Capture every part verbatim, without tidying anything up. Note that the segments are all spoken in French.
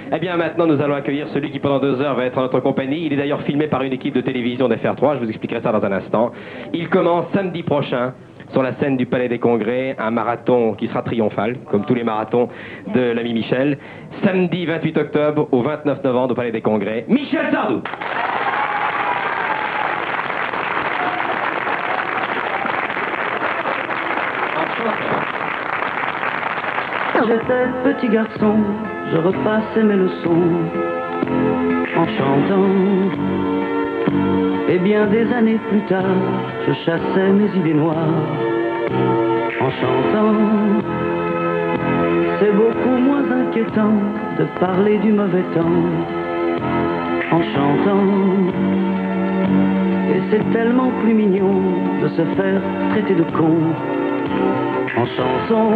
Eh bien, maintenant, nous allons accueillir celui qui, pendant deux heures, va être en notre compagnie. Il est d'ailleurs filmé par une équipe de télévision d'F R trois. Je vous expliquerai ça dans un instant. Il commence samedi prochain sur la scène du Palais des Congrès, un marathon qui sera triomphal, comme tous les marathons de l'ami Michel. Samedi vingt-huit octobre au vingt-neuf novembre au Palais des Congrès. Michel Sardou. J'étais petit garçon, je repassais mes leçons en chantant. Et bien des années plus tard, je chassais mes idées noires en chantant. C'est beaucoup moins inquiétant de parler du mauvais temps en chantant. Et c'est tellement plus mignon de se faire traiter de con en chanson.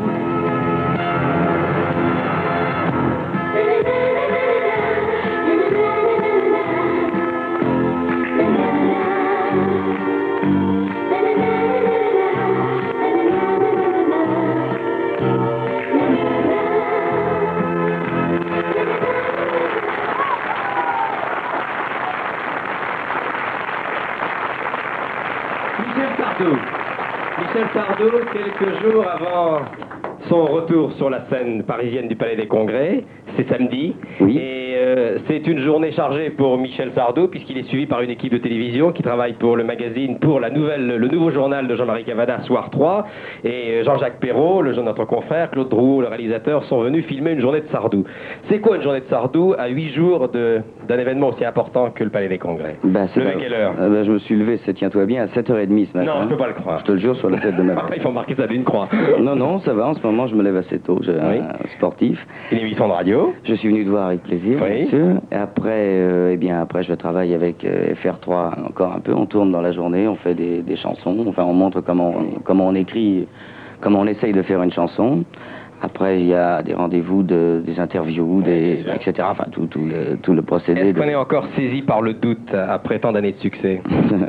Michel Sardou. Michel Sardou, quelques jours avant son retour sur la scène parisienne du Palais des Congrès, c'est samedi. Oui. Et euh, c'est une journée chargée pour Michel Sardou, puisqu'il est suivi par une équipe de télévision qui travaille pour le magazine, pour la nouvelle, le nouveau journal de Jean-Marie Cavada, Soir trois. Et Jean-Jacques Perrault, le, notre confrère, Claude Drouot, le réalisateur, sont venus filmer une journée de Sardou. C'est quoi une journée de Sardou à huit jours d'un événement aussi important que le Palais des Congrès? Bah, Levé à quelle heure? euh, bah, Je me suis levé, c'est tiens-toi bien, à sept heures trente ce matin. Non, je peux pas le croire. Je te le jure sur la tête de ma Il faut marquer ça d'une croix. Non, non, ça va, en ce moment je me lève assez tôt, j'ai Oui. un sportif. Une émission de radio. Je suis venu te voir avec plaisir, Oui. bien sûr. Et après, euh, eh bien, après je travaille avec euh, F R trois encore un peu, on tourne dans la journée, on fait des, des chansons, enfin on montre comment on, comment on écrit, comment on essaye de faire une chanson. Après, il y a des rendez-vous, de, des interviews, des, et cetera. Enfin, tout, tout, le, tout le procédé. Est-ce de... qu'on est encore saisi par le doute après tant d'années de succès?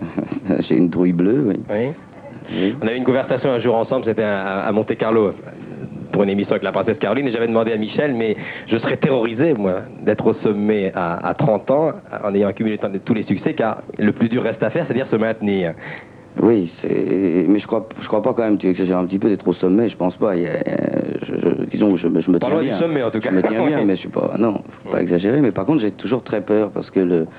J'ai une trouille bleue, oui. Oui. Oui. On a eu une conversation un jour ensemble, c'était à, à Monte-Carlo, pour une émission avec la princesse Caroline, et j'avais demandé à Michel, mais je serais terrorisé, moi, d'être au sommet à, à trente ans, en ayant accumulé tous les succès, car le plus dur reste à faire, c'est-à-dire se maintenir. Oui, c'est... mais je crois, je crois pas quand même, tu exagères un petit peu d'être au sommet, je pense pas. Il y a, je, je, disons que je, je me tiens Parlons bien. du sommet, en tout cas. Je me tiens bien, mais je suis pas... Non, faut pas exagérer, mais par contre, j'ai toujours très peur, parce que le...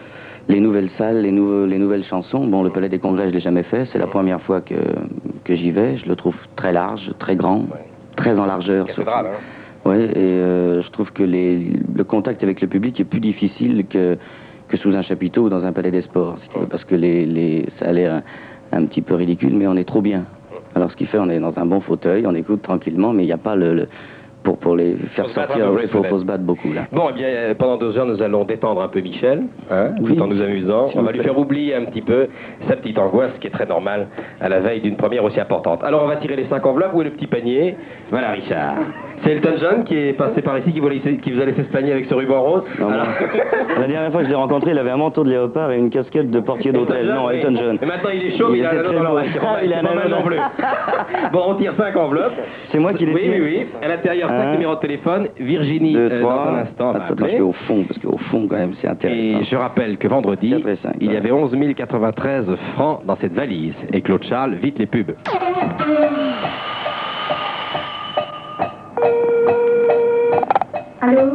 les nouvelles salles, les, nouveaux, les nouvelles chansons, bon, le Palais des Congrès, je l'ai jamais fait, c'est la première fois que, que j'y vais, je le trouve très large, très grand, ouais. Très en largeur. Cathédrale, hein. Oui, et euh, je trouve que les, le contact avec le public est plus difficile que, que sous un chapiteau ou dans un palais des sports, si tu veux, parce que les, les, ça a l'air un, un petit peu ridicule, mais on est trop bien. Alors ce qui fait, on est dans un bon fauteuil, on écoute tranquillement, mais il n'y a pas le... le Pour, pour les faire faut sortir, il faut, faut se battre beaucoup là. Bon, eh bien, pendant deux heures, nous allons détendre un peu Michel, hein, oui, tout en nous amusant. On va lui plaît. faire oublier un petit peu sa petite angoisse, qui est très normale à la veille d'une première aussi importante. Alors, on va tirer les cinq enveloppes. Où est le petit panier? Voilà, Richard. C'est Elton John qui est passé par ici, qui vous, laissé, qui vous a laissé ce panier avec ce ruban rose. Non, alors... La dernière fois que je l'ai rencontré, il avait un manteau de léopard et une casquette de portier d'hôtel. Non, Elton John. Et maintenant, il est chaud, il, il a un anneau dans l'oreille. Ah, il a un anneau bleu. Bon, on tire cinq enveloppes. C'est moi qui l'ai Oui, tiré. oui, oui. À l'intérieur, cinq un, numéros de téléphone. Virginie, deux, euh, trois. dans un instant, va Attends, appeler. je vais au fond, parce qu'au fond, quand même, c'est intéressant. Et je rappelle que vendredi, Après cinq, il y ouais. avait onze mille quatre-vingt-treize francs dans cette valise. Et Claude Charles, vite les pubs. Allô?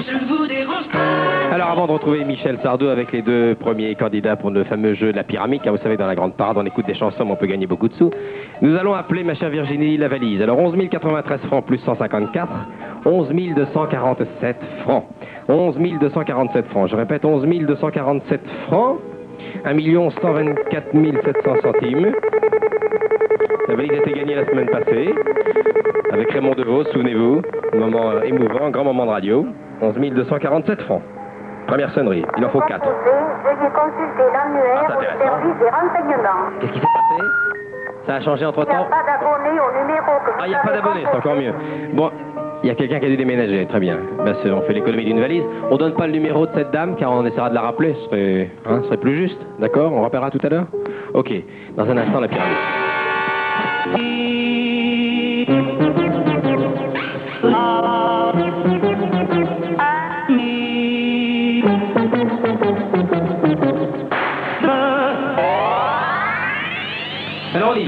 Alors avant de retrouver Michel Sardou avec les deux premiers candidats pour le fameux jeu de la pyramide, car vous savez, dans la grande parade, on écoute des chansons, mais on peut gagner beaucoup de sous, nous allons appeler ma chère Virginie la valise. Alors onze mille quatre-vingt-treize francs plus cent cinquante-quatre, onze mille deux cent quarante-sept francs. onze mille deux cent quarante-sept francs, je répète, onze mille deux cent quarante-sept francs, un million cent vingt-quatre mille sept cents centimes. La valise a été gagnée la semaine passée, avec Raymond Devos, souvenez-vous, moment euh, émouvant, grand moment de radio, onze mille deux cent quarante-sept francs. Première sonnerie, il en faut quatre. Veuillez consulter l'annuaire Ah, au service des renseignements. Qu'est-ce qui s'est passé? Ça a changé entre Il n'y a temps? pas d'abonné au numéro que vous Ah, il n'y a pas avez d'abonné, c'est encore mieux. Bon, il y a quelqu'un qui a dû déménager, très bien. Ben, on fait l'économie d'une valise. On donne pas le numéro de cette dame, car on essaiera de la rappeler, ce serait, hein, ce serait plus juste. D'accord? On rappellera tout à l'heure? Ok, dans un instant, la pyramide. Ah.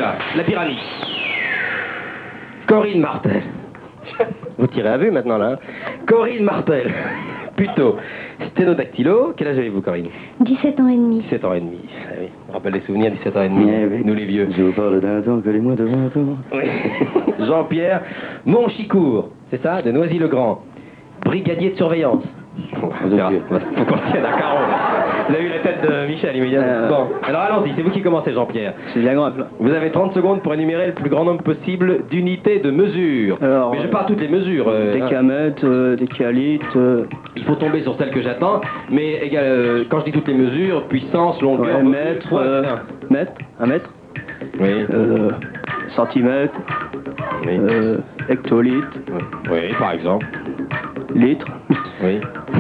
va, la pyramide. Corinne Martel. Vous tirez à vue maintenant, là. Corinne Martel. Plutôt. Sténodactylo. Quel âge avez-vous, Corinne? dix-sept ans et demi. dix-sept ans et demi. Ah oui. On rappelle les souvenirs, dix-sept ans et demi. Eh oui. Nous, les vieux. Je vous parle d'un temps que les moins de vingt ans. Oui. Jean-Pierre Montchicourt. C'est ça? De Noisy-le-Grand. Brigadier de surveillance. Faut qu'on tienne à carreau. Vous avez eu la tête de Michel immédiatement. Euh... Bon, alors allons-y, c'est vous qui commencez, Jean-Pierre. C'est bien grave, là. Vous avez trente secondes pour énumérer le plus grand nombre possible d'unités de mesure. Alors, mais je parle toutes les mesures. Euh, des hein. camètres, euh, des calitres... Euh... Il faut tomber sur celle que j'attends, mais égal, euh, quand je dis toutes les mesures, puissance, longueur, Ouais, mesure, mètre, poids, euh, mètre, un mètre, Oui. euh, centimètre, Oui. euh, hectolitre, Oui, par exemple. litre. Oui.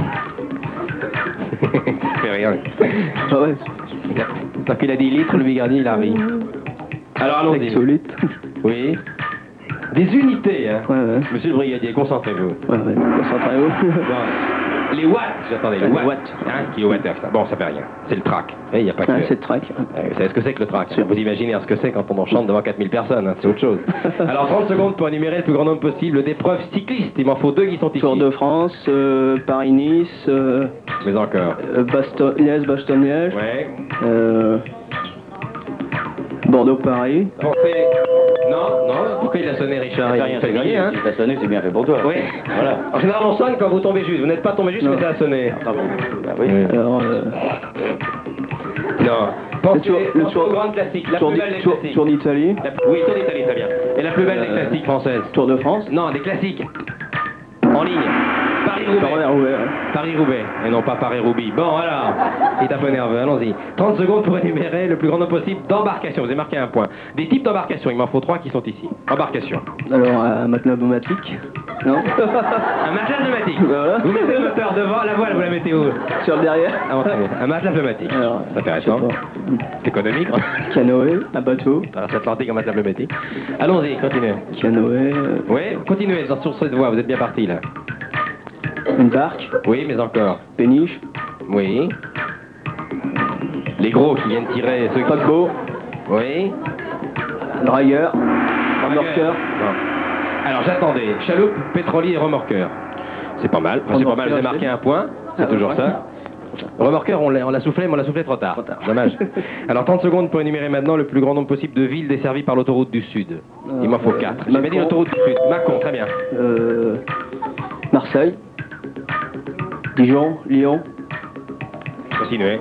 fait rien. Ah ouais, Tant qu'il a dit litres, le Bigardi, il a ri. Alors allons-y. hectolitre. Oui. Des unités, hein. Ouais, ouais. Monsieur le brigadier, concentrez-vous. Ouais, ouais, concentrez-vous. Bon, les watts, j'attendais, les Les watts. watts. Hein, kilowattheure, ça. Bon, ça fait rien. C'est le trac. Il n'y a pas que... Ouais, c'est le track. Euh, Vous savez ce que c'est que le trac? Vous imaginez ce que c'est quand on en chante devant quatre mille personnes, hein, c'est autre chose. Alors trente secondes pour énumérer le plus grand nombre possible d'épreuves cyclistes. Il m'en faut deux qui sont ici. Tour de France, euh, Paris-Nice, euh, Mais encore. euh, Basto- Liège, Bastogne-Liège, Ouais. euh, Bordeaux-Paris. Pensez... Non, non, pourquoi il a sonné, Richard? Ça fait rien, fait c'est gagner, gagné, hein. si t'as sonné, c'est bien fait pour toi. Oui. Voilà. En général, on sonne quand vous tombez juste. Vous n'êtes pas tombé juste, Non. mais ça a sonné. Ah bon. Bah oui. Alors, euh, Non. Pensez Le tour- le pensez tour- aux grandes classiques. La Tour plus d'I- belle des Tour- classiques. Tour d'Italie, La- Oui, Tour d'Italie, très bien. Et la plus belle des Euh, classiques françaises. Tour de France, Non, des classiques. En ligne. Paris-Roubaix. Paris-Roubaix, ouais. Paris-Roubaix. Et non pas Paris-Roubaix. Bon, alors. Il est un peu nerveux. Allons-y. trente secondes pour énumérer le plus grand nombre possible d'embarcations. Vous avez marqué un point. Des types d'embarcations. Il m'en faut trois qui sont ici. Embarcations. Alors, un matelas pneumatique, non? Un matelas pneumatique. Voilà. Vous mettez le moteur devant. La voile, vous la mettez où? Sur le derrière. Ah, bon, très bien. Un matelas pneumatique. Alors, C'est intéressant. je sais pas. C'est économique. Canoë, un bateau, Atlantique en matelas pneumatique. Allons-y, continuez. canoë, euh, Oui, continuez dans- sur cette voie. Vous êtes bien parti là. une barque, Oui, mais encore. péniche, Oui. Les gros qui viennent tirer ceux qui... paquebot, Oui. dragueur, remorqueur. Bon. Alors j'attendais. Chaloupe, pétrolier et remorqueur. C'est pas mal. Enfin, c'est pas mal. Vous avez marqué un point. C'est Ah, toujours ouais. ça. Remorqueur, on l'a on l'a soufflé, mais on l'a soufflé trop tard. Trop tard. Dommage. Alors trente secondes pour énumérer maintenant le plus grand nombre possible de villes desservies par l'autoroute du Sud. Il m'en faut Euh, quatre. J'avais dit Macon. l'autoroute du Sud. Macon, très bien. Euh, Marseille, Dijon, Lyon, Continuez.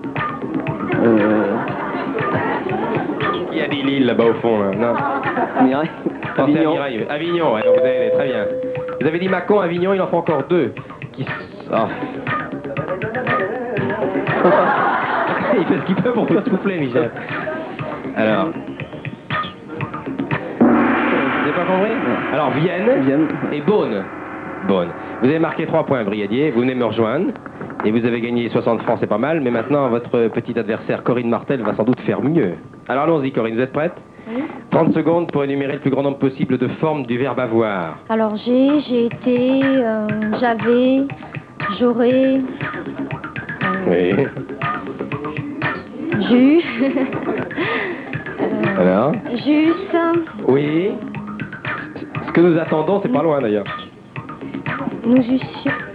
euh, Il y a des Lille là-bas au fond. Là. Non. Mireille, Pensez à Avignon. Mirail. Avignon, ouais, donc vous avez très bien. Vous avez dit Macon, Avignon, il en faut encore deux. Qui... s- Ah. Il fait ce qu'il peut pour vous souffler, Michel. Alors. Vous n'avez pas compris? Alors, Vienne, Vienne. et Beaune. Beaune. Vous avez marqué trois points, brigadier. Vous venez me rejoindre. Et vous avez gagné soixante francs, c'est pas mal. Mais maintenant, votre petit adversaire, Corinne Martel, va sans doute faire mieux. Alors, allons-y, Corinne, vous êtes prête? Oui. trente secondes pour énumérer le plus grand nombre possible de formes du verbe avoir. Alors j'ai, j'ai été, euh, j'avais, j'aurais, euh, Oui. j'eus, euh, Alors? juste, Oui. Ce que nous attendons, c'est pas loin d'ailleurs. nous eussions.